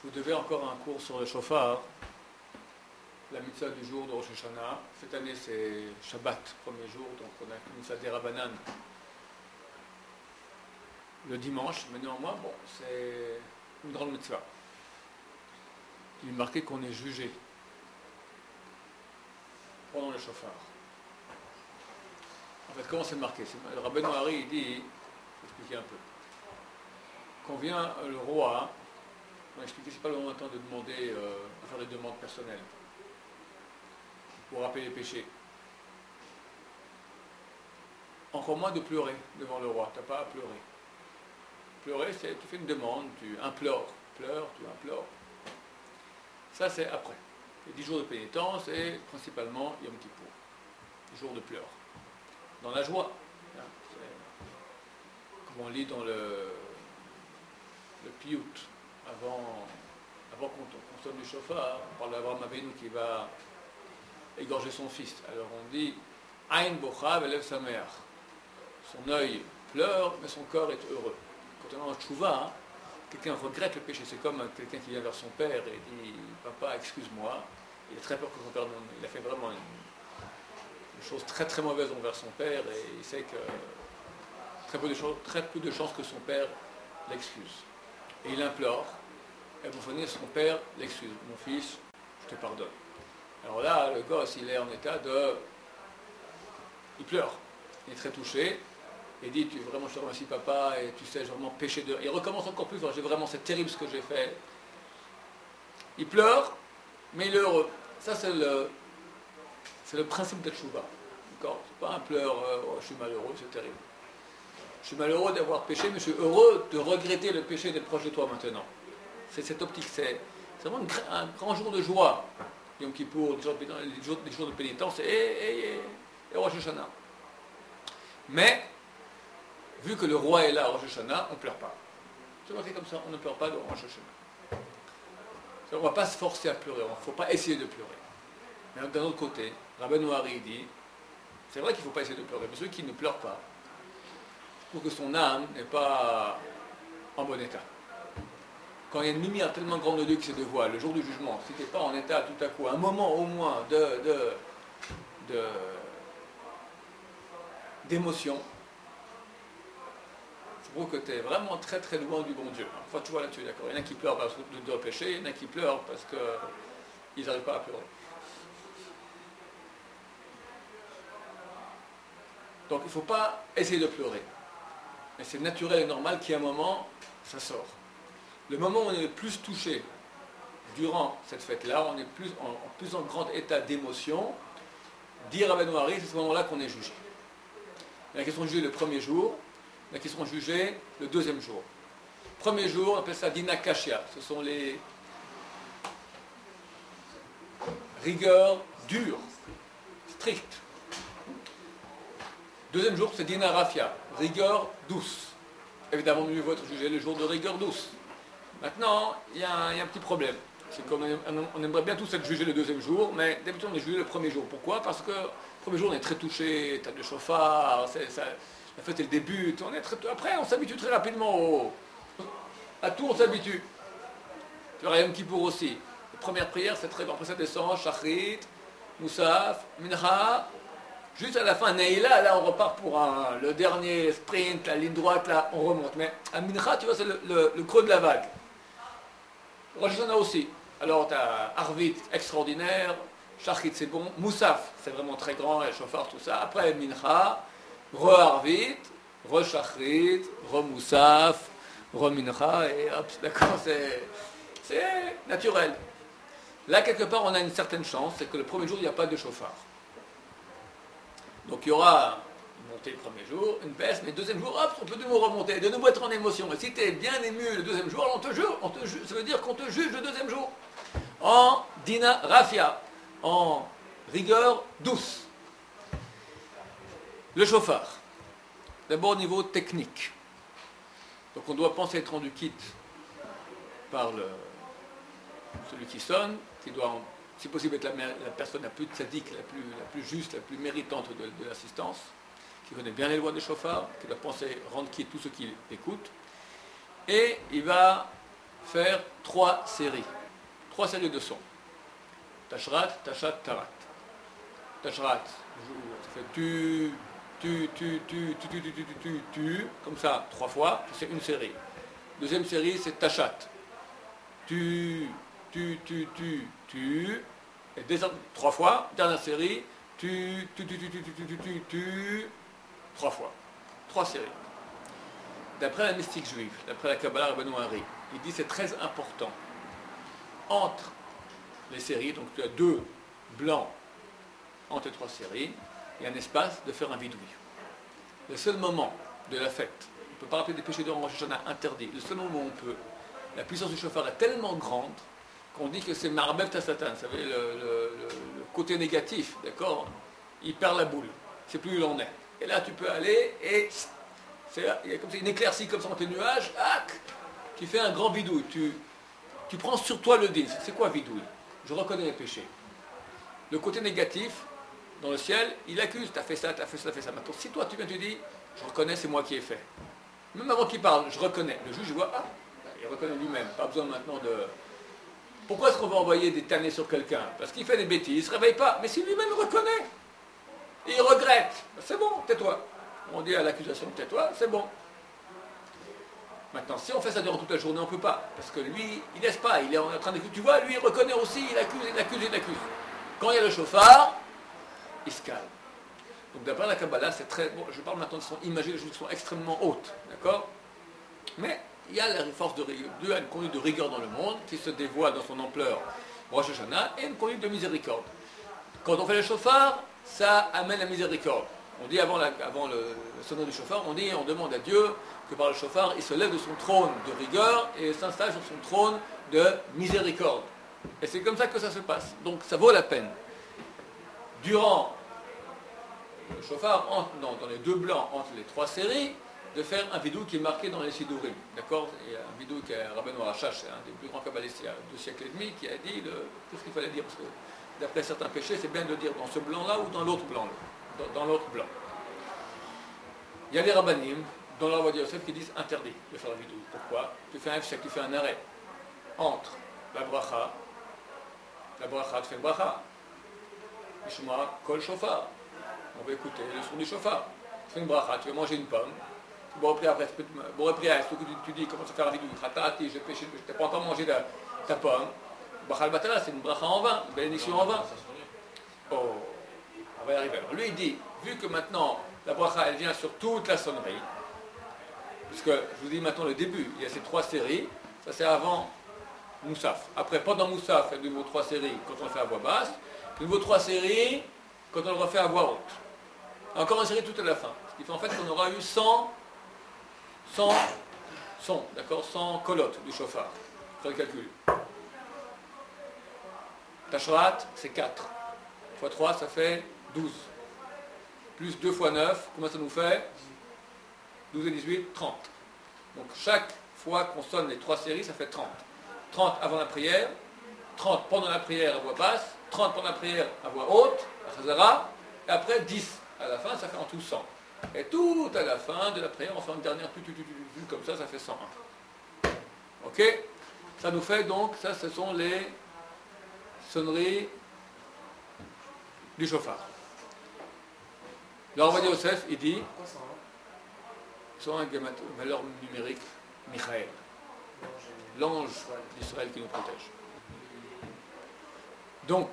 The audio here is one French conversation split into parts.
Vous devez encore un cours sur le shofar, la mitzvah du jour de Rosh Hashanah. Cette année, c'est Shabbat, premier jour, donc on a une mitzvah d'Erabanan le dimanche, mais néanmoins, bon, c'est une grande mitzvah. Il est marqué qu'on est jugé pendant le shofar. En fait, comment c'est marqué? Le Rabbeinu Hari, il dit, il faut expliquer un peu. Quand vient le roi, on va expliquer, c'est pas le moment maintenant de demander, de faire des demandes personnelles pour rappeler les péchés. Encore moins de pleurer devant le roi, tu n'as pas à pleurer. Pleurer, c'est tu fais une demande, tu implores, tu implores. Ça, c'est après. Les 10 jours de pénitence et principalement Yom Kippour, 10 jours de pleurs. Dans la joie, hein, comme on lit dans le Piyut, avant qu'on sonne du shofar, on parle d'Abraham Avinu qui va égorger son fils. Alors on dit Ain bocha velev sameach. Son œil pleure, mais son corps est heureux. Quand on est en tchouva, quelqu'un regrette le péché. C'est comme quelqu'un qui vient vers son père et dit Papa, excuse-moi. Il a très peur que son père. Il a fait vraiment une chose très très mauvaise envers son père et il sait que très peu de chances que son père l'excuse. Et il implore. Et vous voyez, son père l'excuse. Mon fils, je te pardonne. Alors là, le gosse, il est en état de. Il pleure. Il est très touché. Il dit, vraiment, je te remercie papa, et tu sais, j'ai vraiment péché de. Il recommence encore plus, j'ai vraiment, c'est terrible ce que j'ai fait. Il pleure, mais il est heureux. Ça, c'est le principe de Tchouva. D'accord? C'est pas un pleur, oh, je suis malheureux, c'est terrible. Je suis malheureux d'avoir péché, mais je suis heureux de regretter le péché d'être proche de toi maintenant. C'est cette optique, c'est vraiment un grand jour de joie. Yom Kippour, les jours de pénitence et Rosh Hashanah. Mais, vu que le roi est là à Rosh Hashanah, on ne pleure pas. C'est marqué comme ça, on ne pleure pas de Rosh Hashanah. On ne va pas se forcer à pleurer, il ne faut pas essayer de pleurer. Mais d'un autre côté, Rabbeinu Hari dit, c'est vrai qu'il ne faut pas essayer de pleurer, mais celui qui ne pleure pas, pour que son âme n'est pas en bon état. Quand il y a une lumière tellement grande de Dieu qui se dévoile, le jour du jugement, si tu n'es pas en état tout à coup, un moment au moins d'émotion, c'est pour que tu es vraiment très très loin du bon Dieu. Enfin, tu vois là-dessus, d'accord. Il y en a qui pleurent parce de péché, il y en a qui pleurent parce qu'ils n'arrivent pas à pleurer. Donc il ne faut pas essayer de pleurer. Mais c'est naturel et normal qu'à un moment, ça sort. Le moment où on est le plus touché durant cette fête-là, on est plus en grand état d'émotion, dit Rabbeinu Hari, c'est ce moment-là qu'on est jugé. Il y en a qui sont jugés le premier jour, il y en a qui seront jugés le deuxième jour. Premier jour, on appelle ça Dina Kashia, ce sont les rigueurs dures, strictes. Deuxième jour, c'est Dina Rafia, rigueur douce. Évidemment, mieux vaut être jugé le jour de rigueur douce. Maintenant, il y a un petit problème. C'est qu'on aimerait bien tous être jugés le deuxième jour, mais d'habitude on est jugé le premier jour. Pourquoi? Parce que le premier jour on est très touché, t'as le chauffard, la fête elle débute, après on s'habitue très rapidement à tout, on s'habitue. Tu vois, Yom Kippour aussi. La première prière c'est très bon, après ça descend, Shachrit, Moussaf, Mincha, juste à la fin, Neila, là on repart pour le dernier sprint, la ligne droite, là on remonte. Mais à Mincha, tu vois, c'est le creux de la vague. Rosh Hashanah aussi. Alors tu as Arvit, extraordinaire, Shachrit c'est bon, Moussaf, c'est vraiment très grand, et Shofar, tout ça. Après Mincha, Re-Arvit, Re-Shachrit, Re-Moussaf, Re-Mincha, et hop, d'accord, c'est naturel. Là, quelque part, on a une certaine chance, c'est que le premier jour, il n'y a pas de Shofar. Donc il y aura une montée le premier jour, une baisse, mais le deuxième jour, hop, on peut de nouveau remonter, de nouveau être en émotion. Et si tu es bien ému le deuxième jour, alors on te juge, ça veut dire qu'on te juge le deuxième jour. En Dina Rafia, en rigueur douce. Le chauffard. D'abord au niveau technique. Donc on doit penser être rendu quitte par celui qui sonne, qui doit, si possible, être la personne la plus tzaddik, la plus juste, la plus méritante de l'assistance, qui connaît bien les lois des chauffards, qui doit penser rendre quitte tous ceux qui l'écoutent. Et il va faire 3 séries. 3 séries de sons. Tashrat, Tashat, Tarat. Tashrat, ça fait tu, comme ça, 3 fois, c'est une série. Deuxième série, c'est Tashat. Tu, et 3 fois. Dernière série, tu, 3 fois. 3 séries. D'après la mystique juive, d'après la Kabbalah Rabbeinu Hari, il dit c'est très important. Entre les séries, donc tu as 2 blancs entre les 3 séries, il y a un espace de faire un bidouille. Le seul moment de la fête, on ne peut pas rappeler des péchés de Rosh Hashanah interdits, le seul moment où on peut, la puissance du chauffard est tellement grande qu'on dit que c'est Ma'arbev Satan, vous savez, le côté négatif, d'accord, il perd la boule, c'est plus où il en est. Et là tu peux aller et il y a comme ça une éclaircie comme ça entre les nuages, tu fais un grand bidouille, tu prends sur toi le din. C'est quoi bidouille? Je reconnais les péchés. Le côté négatif, dans le ciel, il accuse, t'as fait ça, t'as fait ça, t'as fait ça. Maintenant, si toi tu viens, tu dis, je reconnais, c'est moi qui ai fait. Même avant qu'il parle, je reconnais. Le juge, il voit, il reconnaît lui-même. Pas besoin maintenant de... Pourquoi est-ce qu'on va envoyer des tannés sur quelqu'un? Parce qu'il fait des bêtises, il ne se réveille pas. Mais si lui-même reconnaît, et il regrette, c'est bon, tais-toi. On dit à l'accusation, tais-toi, c'est bon. Maintenant, si on fait ça durant toute la journée, on ne peut pas. Parce que lui, il ne laisse pas, il est en train d'accuser. Tu vois, lui, il reconnaît aussi, il accuse, il accuse, il accuse. Quand il y a le chauffard, il se calme. Donc d'après la Kabbalah, c'est très... Bon, je parle maintenant de son imagé, les choses qui sont extrêmement hautes, d'accord? Mais il y a la force de rigueur, une conduite de rigueur dans le monde qui se dévoile dans son ampleur Rosh Hashanah et une conduite de miséricorde. Quand on fait le chauffard, ça amène la miséricorde. On dit avant le sonnerie du chauffard, on demande à Dieu que par le chauffard, il se lève de son trône de rigueur et s'installe sur son trône de miséricorde. Et c'est comme ça que ça se passe. Donc ça vaut la peine. Durant le chauffard, dans les 2 blancs, entre les 3 séries, de faire un vidou qui est marqué dans les Sidurim. D'accord? Et un vidou qui est Rabbeinu Arachash, c'est un des plus grands kabbalistes il y a 2 siècles et demi, qui a dit tout ce qu'il fallait dire. Parce que d'après certains péchés, c'est bien de dire dans ce blanc-là ou dans l'autre blanc. Dans l'autre blanc. Il y a des rabbanim, dans la loi de Yosef, qui disent interdit de faire la vidou. Pourquoi? Tu fais un F, tu fais un arrêt entre la bracha, tu fais une bracha. Ishma, kol shofar. On va écouter le son du shofar. Tu fais une bracha, tu vas manger une pomme. Bon, après, tu dis comment se faire la vidou. Khatati, je n'ai pas encore mangé ta pomme. Bracha al-batala, c'est une bracha en vin, une bénédiction en vin. Oh, on va y arriver. Alors lui, il dit, vu que maintenant, la bracha, elle vient sur toute la sonnerie, puisque je vous dis maintenant le début, il y a ces 3 séries, ça c'est avant Moussaf. Après, pendant Moussaf, il y a de nouveau 3 séries quand on le fait à voix basse, de nouveau 3 séries quand on le refait à voix haute. Encore une série tout à la fin. Ce qui fait en fait qu'on aura eu 100 sons, d'accord, 100 colottes du chauffard. Faire le calcul. Tashrat, c'est 4. Fois 3, ça fait 12. Plus 2 fois 9, combien ça nous fait? 12 et 18, 30. Donc chaque fois qu'on sonne les 3 séries, ça fait 30. 30 avant la prière, 30 pendant la prière à voix basse, 30 pendant la prière à voix haute, à Chazara, et après 10 à la fin, ça fait en tout 100. Et tout à la fin de la prière, on fait une dernière comme ça, ça fait 101. Ok? Ça nous fait donc, ça ce sont les sonneries du chauffard. Alors on va dire Yosef, il dit, sont un valeur numérique, Michael, l'ange d'Israël qui nous protège. Donc,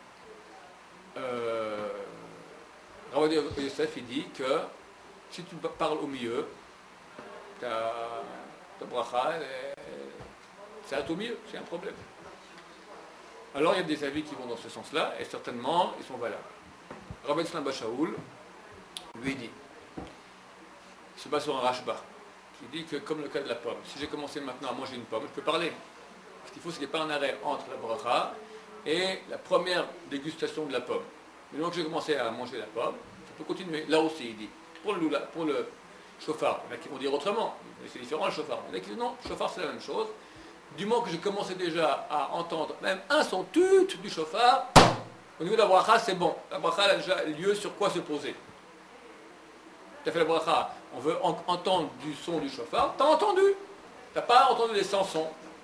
Rabbi Yosef, il dit que si tu parles au milieu, ta bracha, ça va au milieu, c'est un problème. Alors il y a des avis qui vont dans ce sens-là, et certainement, ils sont valables. Rabbi Tzlan Bashaoul, lui dit, il se base sur un Rashba, qui dit que comme le cas de la pomme, si j'ai commencé maintenant à manger une pomme, je peux parler. Ce qu'il faut, c'est qu'il n'y ait pas un arrêt entre la bracha et la première dégustation de la pomme. Mais donc j'ai commencé à manger la pomme, je peux continuer. Là aussi, il dit, pour le chauffard, il y en a qui vont dire autrement, mais c'est différent le chauffard. Il y en a qui disent non, le chauffard c'est la même chose. Du moment que j'ai commencé déjà à entendre même un son tut du chauffard, au niveau de la bracha, c'est bon. La bracha a déjà lieu sur quoi se poser. Tu as fait la bracha, on veut entendre du son du chauffard, tu as entendu. Tu n'as pas entendu les 100 sons.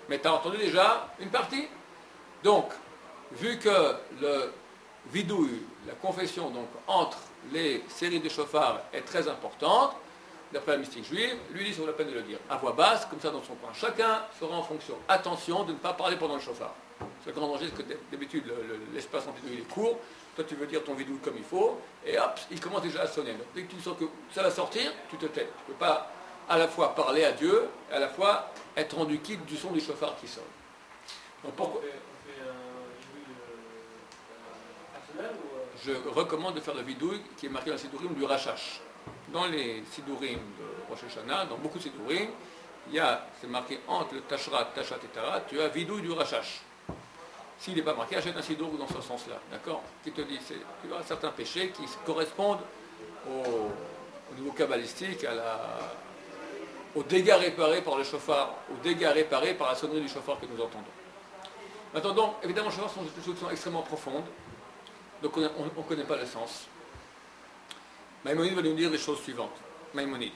Mais tu as entendu déjà une partie. Donc, vu que le vidouille, la confession donc, entre les séries de chauffard est très importante, d'après la mystique juive, lui dit ça vaut la peine de le dire à voix basse, comme ça dans son coin. Chacun fera en fonction. Attention de ne pas parler pendant le chauffard. C'est le grand danger, parce que d'habitude l'espace en vidouille est court, toi tu veux dire ton vidouille comme il faut, et hop, il commence déjà à sonner. Donc dès que tu sens que ça va sortir, tu te tais. Tu ne peux pas à la fois parler à Dieu, et à la fois être rendu quitte du son du chauffard qui sonne. Donc pourquoi on fait un vidouille personnel ou Je recommande de faire le vidouille qui est marqué dans le sidourim du Rachash. Dans les sidourim de Rosh Hashanah, dans beaucoup de sidourim, c'est marqué entre le Tashrat, Tashat et Tarat, tu as vidouille du Rachash. S'il n'est pas marqué, achète un sidour dans ce sens-là, d'accord? Qui te dit, tu as certains péchés qui correspondent au niveau kabbalistique, aux dégâts réparés par le chauffard, aux dégâts réparés par la sonnerie du chauffard que nous entendons. Maintenant, donc, évidemment, les chauffards sont des choses qui sont extrêmement profondes, donc on ne connaît pas le sens. Maïmonide va nous dire les choses suivantes. Maïmonide.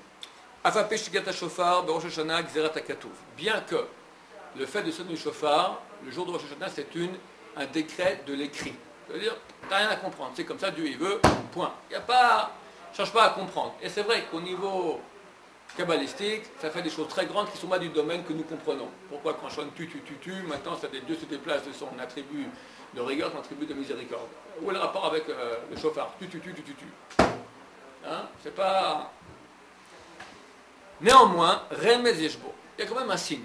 Bien que le fait de sonner du chauffard, le jour de Rosh Hashanah, c'est un décret de l'écrit. C'est-à-dire, tu n'as rien à comprendre. C'est comme ça, Dieu il veut, point. Il n'y a pas, cherche pas à comprendre. Et c'est vrai qu'au niveau kabbalistique, ça fait des choses très grandes qui sont pas du domaine que nous comprenons. Pourquoi quand je chante tu, maintenant Dieu se déplace de son attribut de rigueur, son attribut de miséricorde. Où est le rapport avec le chauffard? Tu. Hein? C'est pas... Néanmoins, Remez Yeshbo, il y a quand même un signe.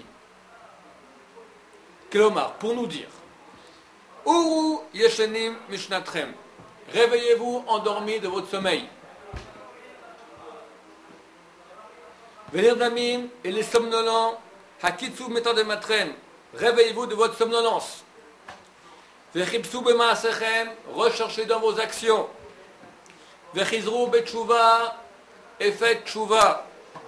Kelomar, pour nous dire, Uru Yeshenim Mishnatrem, réveillez-vous endormis de votre sommeil. Venir et les somnolents, Hakitsu Metadematren, réveillez-vous de votre somnolence. Vechipsu Bemaasechem, recherchez dans vos actions. Vechizru Betchouva, et faites Tchouva.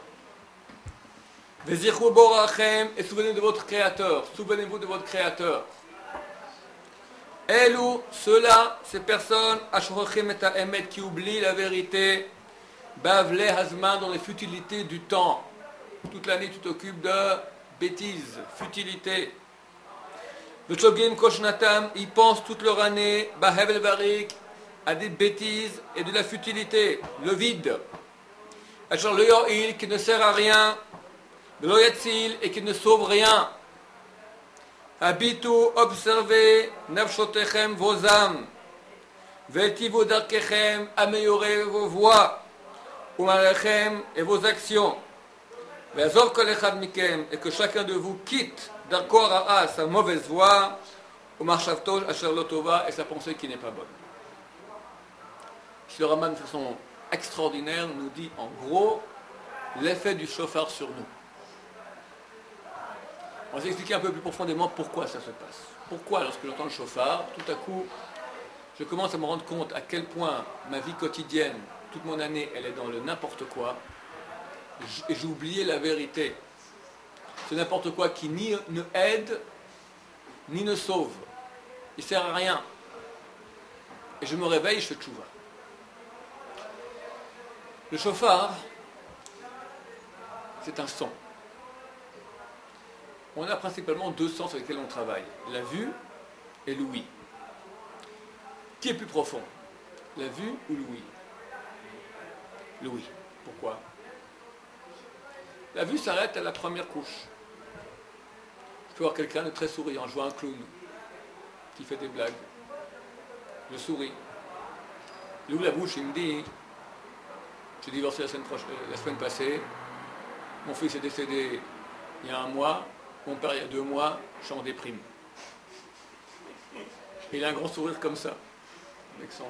Vezichou Borachem, et souvenez-vous de votre Créateur. Souvenez-vous de votre Créateur. Elou, ceux-là, ces personnes, Ashorachim et Emet, qui oublient la vérité, Bavle Hazman, dans les futilités du temps. Toute l'année, tu t'occupes de bêtises, futilités. Vechogim Koshnatam, ils pensent toute leur année, Bahevel Varik, à des bêtises et de la futilité, le vide. Achar le Yo'il, qui ne sert à rien. Lo Yatzil, et qui ne sauve rien. Habitu, observez, nafshotechem, vos âmes. Veltivu darkechem, améliorez vos voies. Umalechem, et vos actions. Ve'azor kol echad mikem, et que chacun de vous quitte darko ra'a, sa mauvaise voie, u'marchavto asher lo tova, et sa pensée qui n'est pas bonne. Si le Raman, de façon extraordinaire, nous dit en gros l'effet du chauffard sur nous. On va s'expliquer un peu plus profondément pourquoi ça se passe. Pourquoi, lorsque j'entends le chauffard, tout à coup, je commence à me rendre compte à quel point ma vie quotidienne, toute mon année, elle est dans le n'importe quoi, et j'ai oublié la vérité. C'est n'importe quoi qui ni ne aide, ni ne sauve. Il ne sert à rien. Et je me réveille, je fais tchouva. Le chauffard, c'est un son. On a principalement deux sens avec lesquels on travaille, la vue et l'ouïe. Qui est plus profond, la vue ou l'ouïe? L'ouïe. Pourquoi? La vue s'arrête à la première couche. Je peux voir quelqu'un de très souriant, je vois un clown qui fait des blagues. Je souris. Il ouvre la bouche, il me dit, j'ai divorcé la semaine passée, mon fils est décédé il y a 1 mois, mon père il y a 2 mois, je suis en déprime. Et il a un grand sourire comme ça, avec son...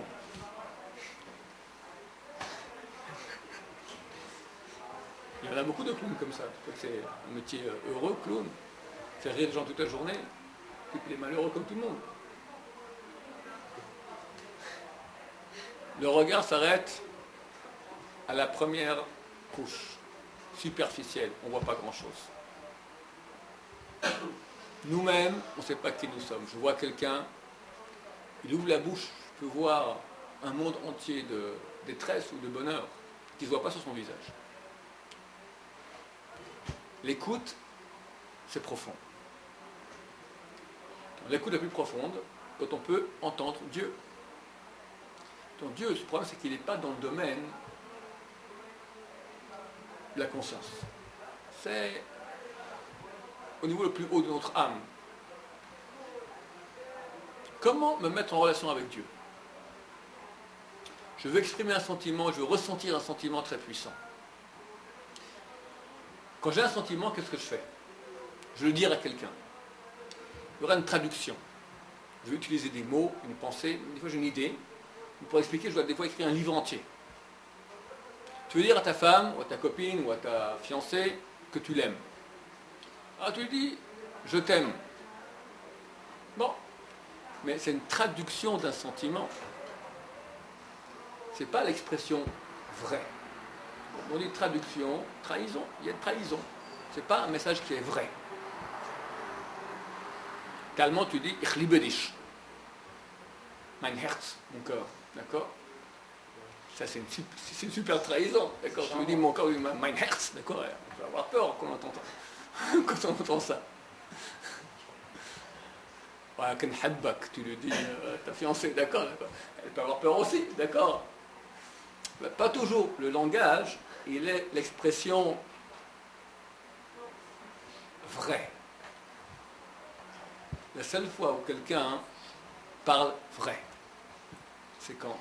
Il y en a beaucoup de clowns comme ça. C'est un métier heureux, clown. Faire rire les gens toute la journée. Et puis les malheureux comme tout le monde. Le regard s'arrête à la première couche, superficielle. On ne voit pas grand-chose. Nous-mêmes, on ne sait pas qui nous sommes. Je vois quelqu'un, il ouvre la bouche, je peux voir un monde entier de détresse ou de bonheur qui ne se voit pas sur son visage. L'écoute, c'est profond. L'écoute la plus profonde, quand on peut entendre Dieu. Donc Dieu, le problème, c'est qu'il n'est pas dans le domaine de la conscience. C'est au niveau le plus haut de notre âme. Comment me mettre en relation avec Dieu? Je veux exprimer un sentiment, je veux ressentir un sentiment très puissant. Quand j'ai un sentiment, qu'est-ce que je fais? Je veux le dire à quelqu'un. Il y aura une traduction. Je vais utiliser des mots, une pensée. Des fois, j'ai une idée. Pour expliquer, je dois des fois écrire un livre entier. Tu veux dire à ta femme, ou à ta copine, ou à ta fiancée que tu l'aimes. Ah, tu lui dis, je t'aime. Bon. Mais c'est une traduction d'un sentiment. Ce n'est pas l'expression vraie. On dit traduction, trahison. Il y a une trahison. Ce n'est pas un message qui est vrai. Allemand, tu dis ich liebe dich. Mein Herz, mon cœur. D'accord? Ça, c'est une super trahison. D'accord? Tu me dis mon cœur, mein Herz. D'accord? On va avoir peur quand on entend ça. Quand on entend ça. Tu le dis à ta fiancée. D'accord? Elle peut avoir peur aussi. D'accord? Pas toujours. Le langage, il est l'expression vraie. La seule fois où quelqu'un parle vrai, c'est quand?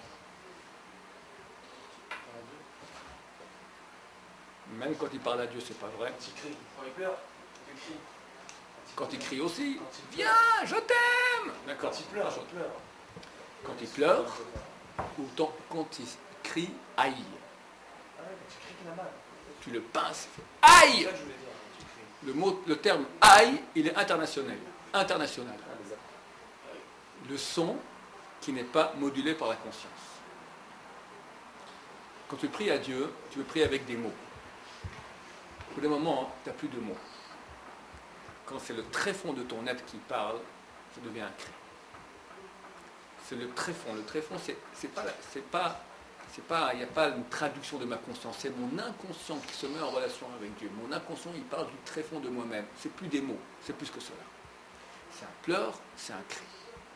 Même quand il parle à Dieu, c'est pas vrai. Quand il crie, quand il pleure, quand il crie aussi. Viens, je t'aime. D'accord. Quand il pleure, je pleure. Quand il pleure, ou quand il crie aïe. Ah ouais, quand tu cries qu'il a mal. Tu le pinces. Aïe. C'est ça que je voulais dire, quand tu cries. Le terme aïe, il est international. International. Le son qui n'est pas modulé par la conscience. Quand tu pries à Dieu, tu veux prier avec des mots. Pour des moments, tu n'as plus de mots. Quand c'est le tréfonds de ton être qui parle, ça devient un cri. C'est le tréfonds. Le tréfonds, il n'y a pas une traduction de ma conscience. C'est mon inconscient qui se met en relation avec Dieu. Mon inconscient, il parle du tréfonds de moi-même. C'est plus des mots, c'est plus que cela. C'est un pleur, c'est un cri.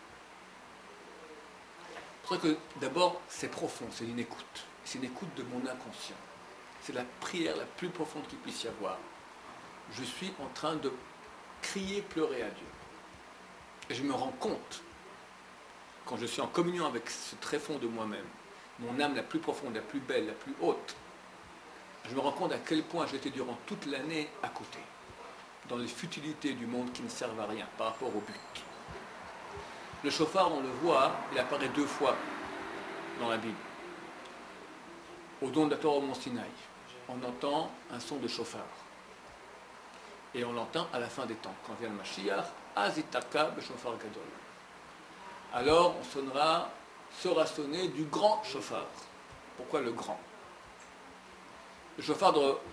C'est pour ça que d'abord, c'est profond, c'est une écoute. C'est une écoute de mon inconscient. C'est la prière la plus profonde qu'il puisse y avoir. Je suis en train de crier, pleurer à Dieu. Et je me rends compte, quand je suis en communion avec ce tréfonds de moi-même, mon âme la plus profonde, la plus belle, la plus haute, je me rends compte à quel point j'étais durant toute l'année à côté, dans les futilités du monde qui ne servent à rien par rapport au but. Le chauffard, on le voit, il apparaît 2 fois dans la Bible. Au don de la Torah au Mont Sinaï, on entend un son de chauffard. Et on l'entend à la fin des temps. Quand vient le Mashiach, Azitaka b'shofar gadol. Alors on sera sonné du grand chauffard. Pourquoi le grand? Le chauffard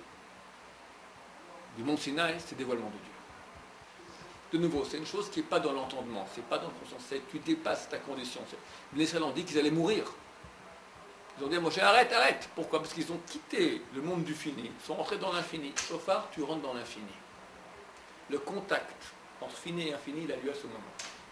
du Mont Sinaï, c'est le dévoilement de Dieu. De nouveau, c'est une chose qui n'est pas dans l'entendement, c'est pas dans le conscient, tu dépasses ta condition. Les Israéliens ont dit qu'ils allaient mourir. Ils ont dit à Moshe, arrête. Pourquoi? Parce qu'ils ont quitté le monde du fini, ils sont rentrés dans l'infini. Chauffard, tu rentres dans l'infini. Le contact entre fini et infini, il a lieu à ce moment.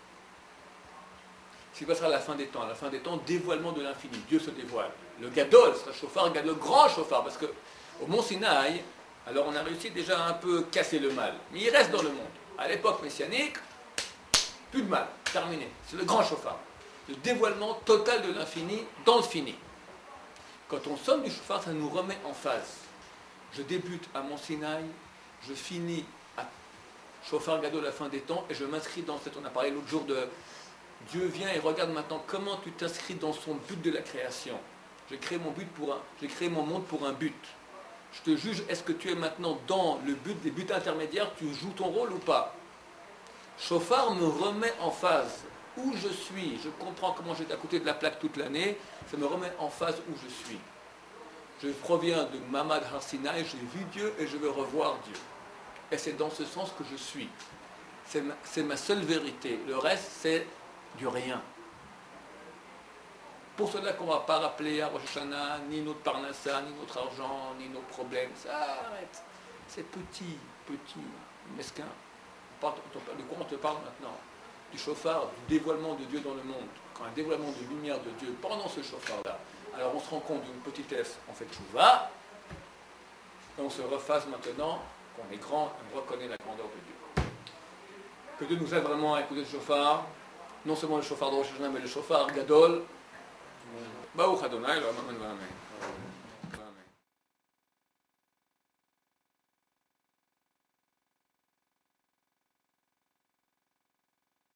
Ce qui passera à la fin des temps. À la fin des temps, dévoilement de l'infini. Dieu se dévoile. Le Gadol sera chauffard, le grand chauffard, parce qu'au Mont Sinaï, alors on a réussi déjà à un peu casser le mal. Mais il reste dans le monde. À l'époque messianique, plus de mal, terminé. C'est le grand chauffard. Le dévoilement total de l'infini dans le fini. Quand on sonne du chauffard, ça nous remet en phase. Je débute à Mont Sinaï, je finis à chauffard Gadol à la fin des temps, et je m'inscris dans cette... On a parlé l'autre jour de... Dieu vient et regarde maintenant comment tu t'inscris dans son but de la création. J'ai créé mon monde pour un but. Je te juge, est-ce que tu es maintenant dans le but des buts intermédiaires, tu joues ton rôle ou pas? Chauffard me remet en phase. Où je suis, je comprends comment j'étais à côté de la plaque toute l'année, ça me remet en phase où je suis. Je proviens de Mamad Har Sinaï, j'ai vu Dieu et je veux revoir Dieu. Et c'est dans ce sens que je suis. C'est ma seule vérité. Le reste, c'est du rien. Pour cela qu'on ne va pas rappeler à Rosh Hashanah ni notre parnassa, ni notre argent, ni nos problèmes. Ça, arrête. C'est petit, mesquin. De quoi on te parle maintenant? du shofar, du dévoilement de Dieu dans le monde, quand un dévoilement de lumière de Dieu pendant ce shofar-là, alors on se rend compte d'une petitesse, on fait tchouva, et on se refasse maintenant qu'on est grand, on reconnaît la grandeur de Dieu. Que Dieu nous aide vraiment à écouter le shofar, non seulement le shofar de Rosh Hashanah, mais le shofar Gadol. Baruch Adonai, Amen.